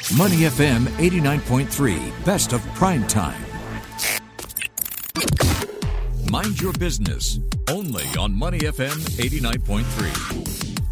Money FM 89.3, best of prime time. Mind your business, only on Money FM 89.3.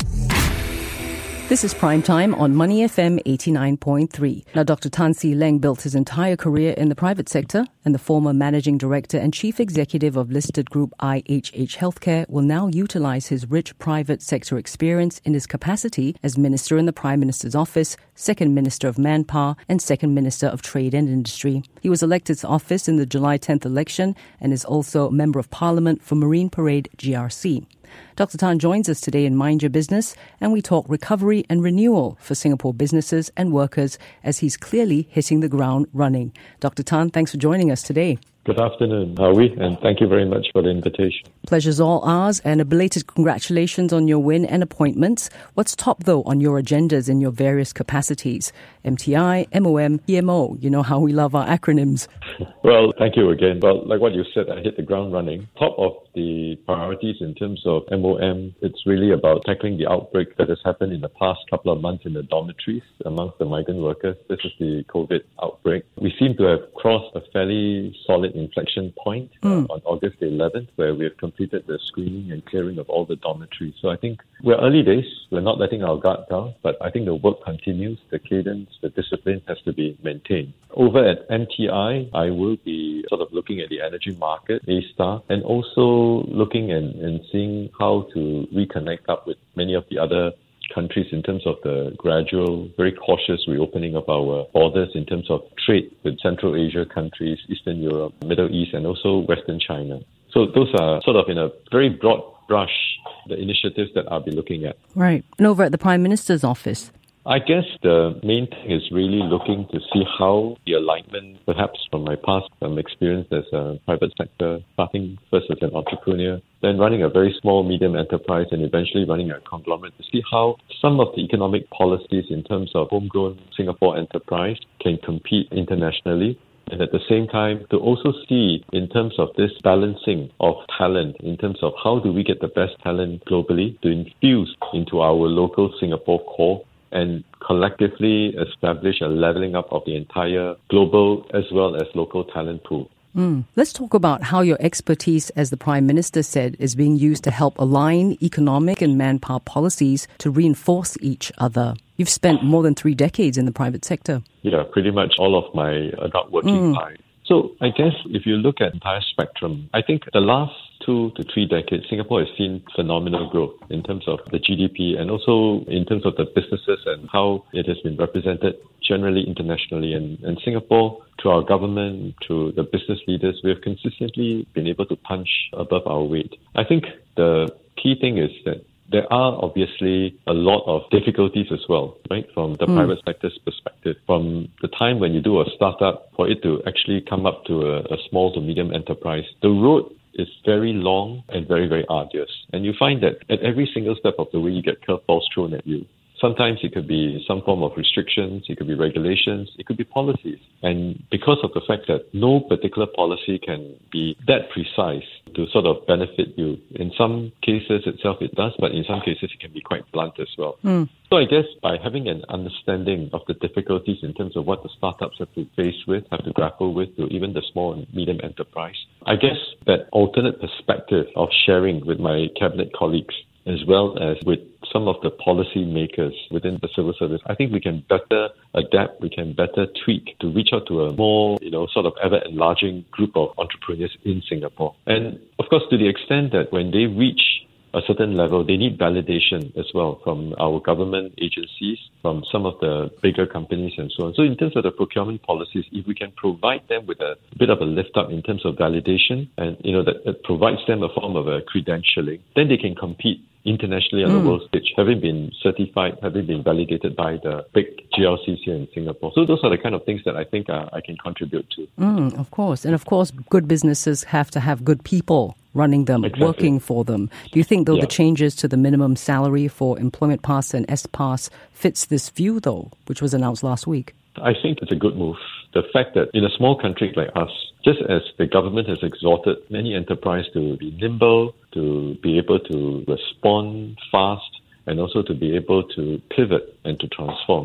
This is Prime Time on Money FM 89.3. Now, Dr. Tan See Leng built his entire career in the private sector, and the former managing director and chief executive of listed group IHH Healthcare will now utilize his rich private sector experience in his capacity as Minister in the Prime Minister's Office, Second Minister of Manpower, and Second Minister of Trade and Industry. He was elected to office in the July 10th election and is also Member of Parliament for Marine Parade GRC. Dr. Tan joins us today in Mind Your Business, and we talk recovery and renewal for Singapore businesses and workers as he's clearly hitting the ground running. Dr. Tan, thanks for joining us today. Good afternoon, Howie, and thank you very much for the invitation. Pleasure's all ours, and a belated congratulations on your win and appointments. What's top, though, on your agendas in your various capacities? MTI, MOM, PMO. You know how we love our acronyms. Well, thank you again. Well, like what you said, I hit the ground running. Top of the priorities in terms of MOM, it's really about tackling the outbreak that has happened in the past couple of months in the dormitories amongst the migrant workers. This is the COVID outbreak. We seem to have crossed a fairly solid inflection point on August 11th, where we have completed the screening and clearing of all the dormitories. So I think we're early days. We're not letting our guard down, but I think the work continues. The cadence, the discipline has to be maintained. Over at MTI, I will be sort of looking at the energy market, A-Star, and also looking and seeing how to reconnect up with many of the other countries in terms of the gradual, very cautious reopening of our borders in terms of trade with Central Asia countries, Eastern Europe, Middle East, and also Western China. So those are sort of in a very broad brush, the initiatives that I'll be looking at. Right. And over at the Prime Minister's office? I guess the main thing is really looking to see how the alignment, perhaps from my past experience as a private sector, starting first as an entrepreneur, then running a very small, medium enterprise, and eventually running a conglomerate, to see how some of the economic policies in terms of homegrown Singapore enterprise can compete internationally. And at the same time, to also see in terms of this balancing of talent, in terms of how do we get the best talent globally to infuse into our local Singapore core and collectively establish a leveling up of the entire global as well as local talent pool. Let's talk about how your expertise, as the Prime Minister said, is being used to help align economic and manpower policies to reinforce each other. You've spent more than 3 decades in the private sector. Yeah, pretty much all of my adult working life. So I guess if you look at the entire spectrum, I think the last 2 to 3 decades, Singapore has seen phenomenal growth in terms of the GDP and also in terms of the businesses and how it has been represented generally internationally. And Singapore, through our government, through the business leaders, we have consistently been able to punch above our weight. I think the key thing is that there are obviously a lot of difficulties as well, right, from the private sector's perspective. From the time when you do a startup, for it to actually come up to a small to medium enterprise, the road is very long and very, very arduous. And you find that at every single step of the way, you get curveballs thrown at you. Sometimes it could be some form of restrictions, it could be regulations, it could be policies. And because of the fact that no particular policy can be that precise to sort of benefit you, in some cases itself it does, but in some cases it can be quite blunt as well. So I guess by having an understanding of the difficulties in terms of what the startups have to face with, have to grapple with, to even the small and medium enterprise, I guess that alternate perspective of sharing with my cabinet colleagues as well as with some of the policy makers within the civil service, I think we can better adapt, we can better tweak to reach out to a more, sort of ever-enlarging group of entrepreneurs in Singapore. And of course, to the extent that when they reach a certain level, they need validation as well from our government agencies, from some of the bigger companies and so on. So in terms of the procurement policies, if we can provide them with a bit of a lift up in terms of validation and, that provides them a form of a credentialing, then they can compete internationally on the world stage, having been certified, having been validated by the big GLCs here in Singapore. So those are the kind of things that I think I can contribute to. Of course. And of course, good businesses have to have good people running them, working for them. Do you think, though, the changes to the minimum salary for Employment Pass and S-Pass fits this view, though, which was announced last week? I think it's a good move. The fact that in a small country like us, just as the government has exhorted many enterprises to be nimble, to be able to respond fast, and also to be able to pivot and to transform,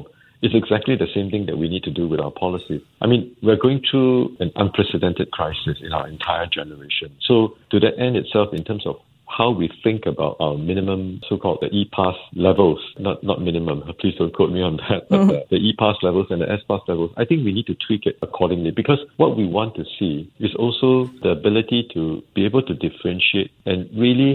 It's exactly the same thing that we need to do with our policies. I mean, we're going through an unprecedented crisis in our entire generation. So to that end itself, in terms of how we think about our minimum, so-called the E-Pass levels, not minimum, please don't quote me on that, but the E-Pass levels and the S-Pass levels, I think we need to tweak it accordingly, because what we want to see is also the ability to be able to differentiate and really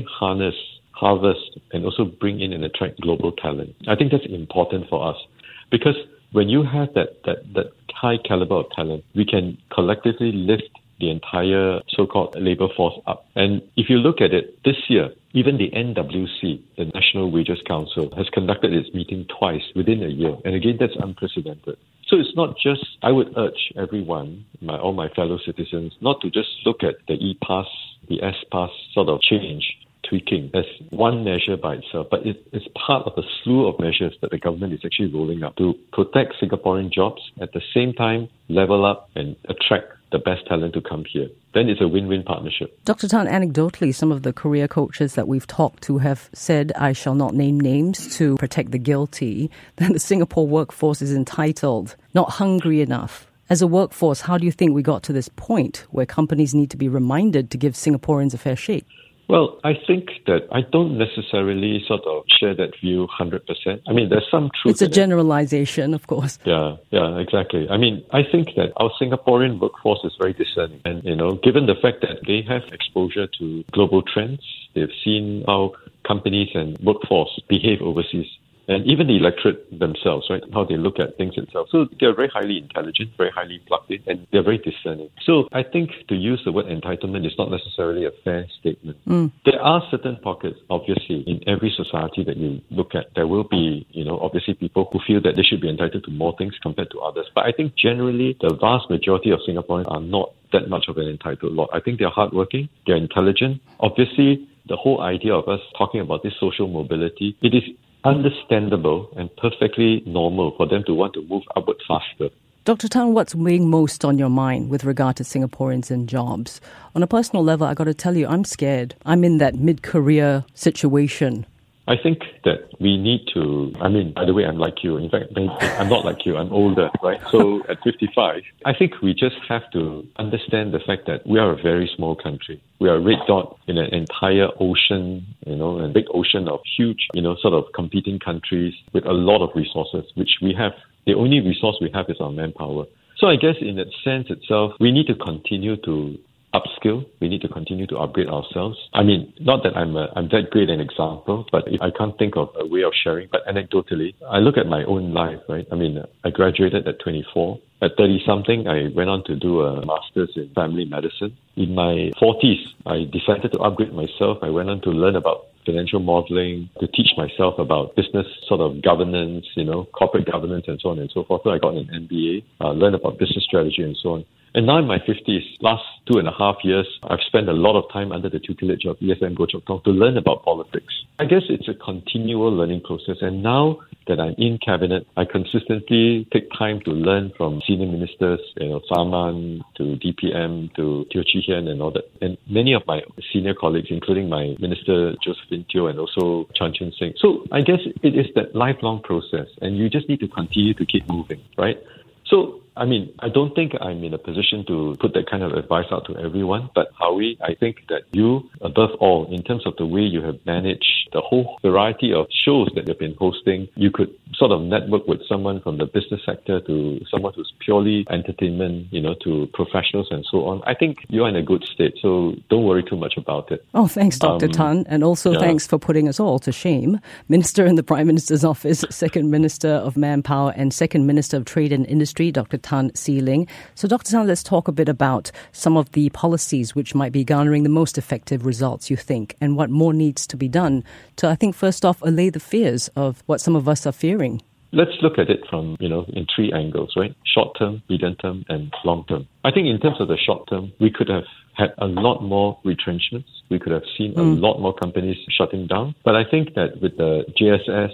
harvest, and also bring in and attract global talent. I think that's important for us, because when you have that high caliber of talent, we can collectively lift the entire so-called labor force up. And if you look at it, this year, even the NWC, the National Wages Council, has conducted its meeting twice within a year. And again, that's unprecedented. So it's not just, I would urge everyone, all my fellow citizens, not to just look at the E-Pass, the S-Pass sort of tweaking as one measure by itself, but it's part of a slew of measures that the government is actually rolling up to protect Singaporean jobs, at the same time level up and attract the best talent to come here. Then it's a win-win partnership. Dr. Tan, anecdotally, some of the career coaches that we've talked to have said, I shall not name names to protect the guilty, that the Singapore workforce is entitled, not hungry enough. As a workforce, how do you think we got to this point where companies need to be reminded to give Singaporeans a fair shake? Well, I think that I don't necessarily sort of share that view 100%. I mean, there's some truth. It's a generalization, of course. Yeah, exactly. I mean, I think that our Singaporean workforce is very discerning. And, given the fact that they have exposure to global trends, they've seen how companies and workforce behave overseas. And even the electorate themselves, right, how they look at things themselves. So they're very highly intelligent, very highly plugged in, and they're very discerning. So I think to use the word entitlement is not necessarily a fair statement. There are certain pockets, obviously, in every society that you look at. There will be, obviously people who feel that they should be entitled to more things compared to others. But I think generally the vast majority of Singaporeans are not that much of an entitled lot. I think they're hardworking, they're intelligent. Obviously, the whole idea of us talking about this social mobility, it is understandable and perfectly normal for them to want to move upward faster. Dr. Tan, what's weighing most on your mind with regard to Singaporeans and jobs? On a personal level, I got to tell you, I'm scared. I'm in that mid-career situation. I think that we need to, by the way, I'm like you. In fact, I'm not like you. I'm older, right? So at 55, I think we just have to understand the fact that we are a very small country. We are a red dot in an entire ocean, a big ocean of huge, sort of competing countries with a lot of resources, which we have. The only resource we have is our manpower. So I guess in that sense itself, we need to continue to upskill. We need to continue to upgrade ourselves. Not that I'm that great an example, but I can't think of a way of sharing. But anecdotally, I look at my own life, right? I graduated at 24. At 30-something, I went on to do a master's in family medicine. In my 40s, I decided to upgrade myself. I went on to learn about financial modeling, to teach myself about business sort of governance, corporate governance and so on and so forth. So I got an MBA, learned about business strategy and so on. And now in my 50s, last 2.5 years, I've spent a lot of time under the tutelage of ESM Goh Chok Tong to learn about politics. I guess it's a continual learning process. And now that I'm in cabinet, I consistently take time to learn from senior ministers, Sarman to DPM to Teo Chee Hean and all that. And many of my senior colleagues, including my Minister Josephine Teo and also Chan Chun Sing. So I guess it is that lifelong process, and you just need to continue to keep moving, right? So, I don't think I'm in a position to put that kind of advice out to everyone, but Howie, I think that you, above all, in terms of the way you have managed the whole variety of shows that you've been hosting, you could sort of network with someone from the business sector to someone who's purely entertainment, to professionals and so on. I think you're in a good state, so don't worry too much about it. Oh, thanks, Dr. Tan, and also thanks for putting us all to shame. Minister in the Prime Minister's office, Second Minister of Manpower and Second Minister of Trade and Industry, Dr. Tan See Ling. So, Dr. Tan, let's talk a bit about some of the policies which might be garnering the most effective results, you think, and what more needs to be done to, I think, first off, allay the fears of what some of us are fearing. Let's look at it from, in three angles, right? Short term, medium term, and long term. I think in terms of the short term, we could have had a lot more retrenchments. We could have seen a lot more companies shutting down. But I think that with the JSS,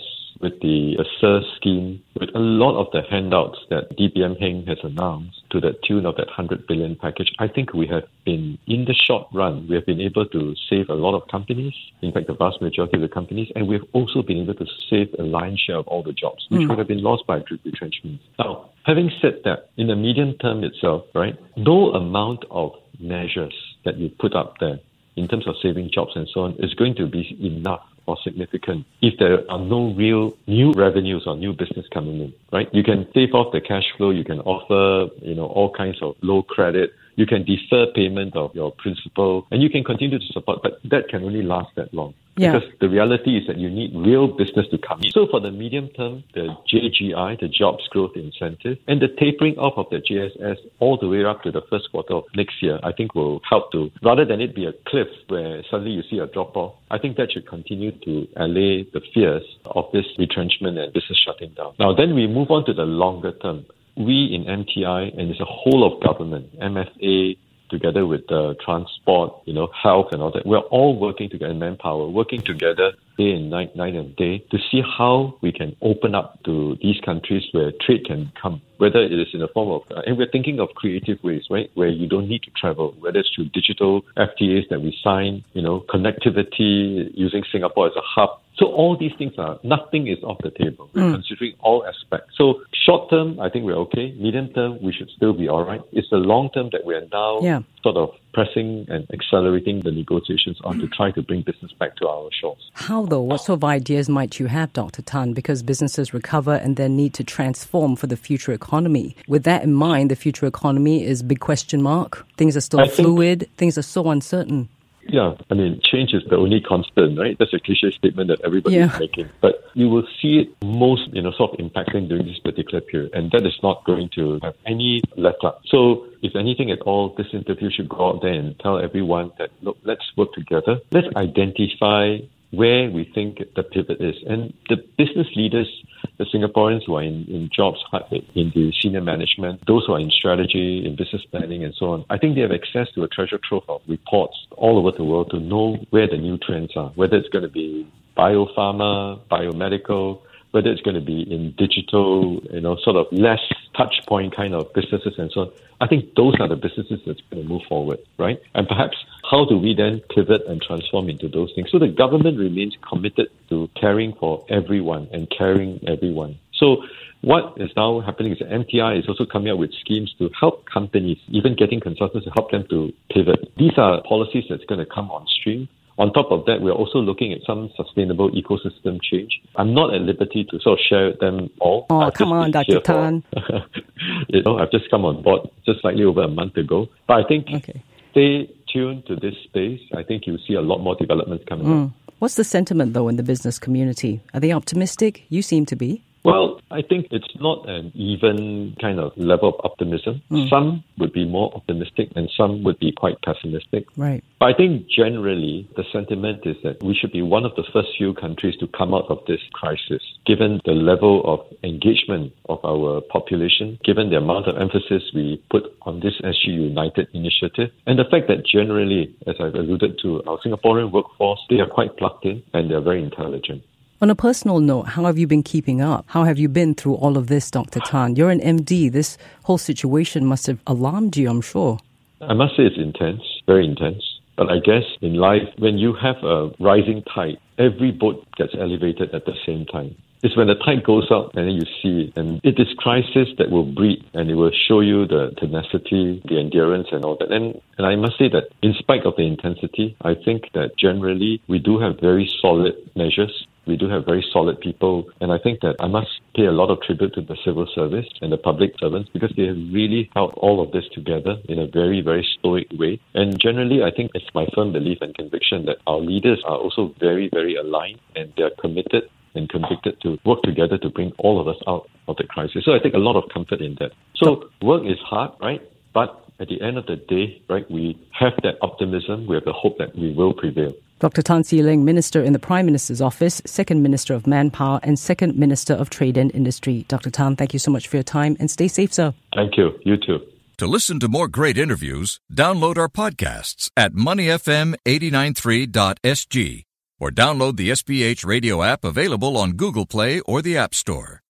with the SIR scheme, with a lot of the handouts that DBM Heng has announced to the tune of that 100 billion package, I think we have been, in the short run, we have been able to save a lot of companies, in fact, the vast majority of the companies, and we've also been able to save a lion's share of all the jobs, which would have been lost by retrenchment. Now, having said that, in the medium term itself, right, no amount of measures that you put up there in terms of saving jobs and so on is going to be enough or significant if there are no real new revenues or new business coming in, right? You can save off the cash flow, you can offer, all kinds of low credit, you can defer payment of your principal, and you can continue to support, but that can only last that long. Yeah. Because the reality is that you need real business to come in. So for the medium term, the JGI, the Jobs Growth Incentive, and the tapering off of the JSS all the way up to the first quarter of next year, I think will help to, rather than it be a cliff where suddenly you see a drop-off, I think that should continue to allay the fears of this retrenchment and business shutting down. Now, then we move on to the longer term. We in MTI, and it's a whole of government, MFA, together with the transport, health and all that, we're all working together, manpower, working together day and night and day to see how we can open up to these countries where trade can come, whether it is in the form of, and we're thinking of creative ways, right, where you don't need to travel, whether it's through digital FTAs that we sign, connectivity, using Singapore as a hub. So all these things nothing is off the table. We're considering all aspects. So short term, I think we're okay. Medium term, we should still be all right. It's the long term that we're now sort of pressing and accelerating the negotiations on to try to bring business back to our shores. How though? What sort of ideas might you have, Dr. Tan? Because businesses recover and then need to transform for the future economy. With that in mind, the future economy is a big question mark. Things are still fluid. Things are so uncertain. Yeah, change is the only constant, right? That's a cliche statement that everybody is making. But you will see it most, sort of impacting during this particular period. And that is not going to have any let up. So if anything at all, this interview should go out there and tell everyone that, look, let's work together. Let's identify where we think the pivot is. And the business leaders, the Singaporeans who are in jobs, in the senior management, those who are in strategy, in business planning and so on, I think they have access to a treasure trove of reports all over the world to know where the new trends are, whether it's going to be biopharma, biomedical, whether it's going to be in digital, sort of less touch point kind of businesses and so on. I think those are the businesses that's going to move forward, right? And perhaps how do we then pivot and transform into those things? So the government remains committed to caring for everyone and caring everyone. So what is now happening is that MTI is also coming up with schemes to help companies, even getting consultants to help them to pivot. These are policies that's going to come on stream. On top of that, we're also looking at some sustainable ecosystem change. I'm not at liberty to sort of share them all. Oh, come on, Dr. Tan. I've just come on board just slightly over a month ago. But I think stay tuned to this space. I think you'll see a lot more developments coming up. What's the sentiment, though, in the business community? Are they optimistic? You seem to be. Well, I think it's not an even kind of level of optimism. Some would be more optimistic and some would be quite pessimistic. Right. But I think generally the sentiment is that we should be one of the first few countries to come out of this crisis, given the level of engagement of our population, given the amount of emphasis we put on this SG United initiative, and the fact that generally, as I've alluded to, our Singaporean workforce, they are quite plugged in and they're very intelligent. On a personal note, how have you been keeping up? How have you been through all of this, Dr. Tan? You're an MD. This whole situation must have alarmed you, I'm sure. I must say it's intense, very intense. But I guess in life, when you have a rising tide, every boat gets elevated at the same time. It's when the tide goes up and then you see it. And it is crisis that will breed and it will show you the tenacity, the endurance and all that. And I must say that in spite of the intensity, I think that generally we do have very solid measures. We do have very solid people, and I think that I must pay a lot of tribute to the civil service and the public servants because they have really held all of this together in a very, very stoic way. And generally, I think it's my firm belief and conviction that our leaders are also very, very aligned and they're committed and convicted to work together to bring all of us out of the crisis. So I take a lot of comfort in that. So work is hard, right? But at the end of the day, right, we have that optimism. We have the hope that we will prevail. Dr. Tan See Leng, Minister in the Prime Minister's Office, Second Minister of Manpower and Second Minister of Trade and Industry. Dr. Tan, thank you so much for your time and stay safe, sir. Thank you. You too. To listen to more great interviews, download our podcasts at moneyfm893.sg or download the SPH radio app available on Google Play or the App Store.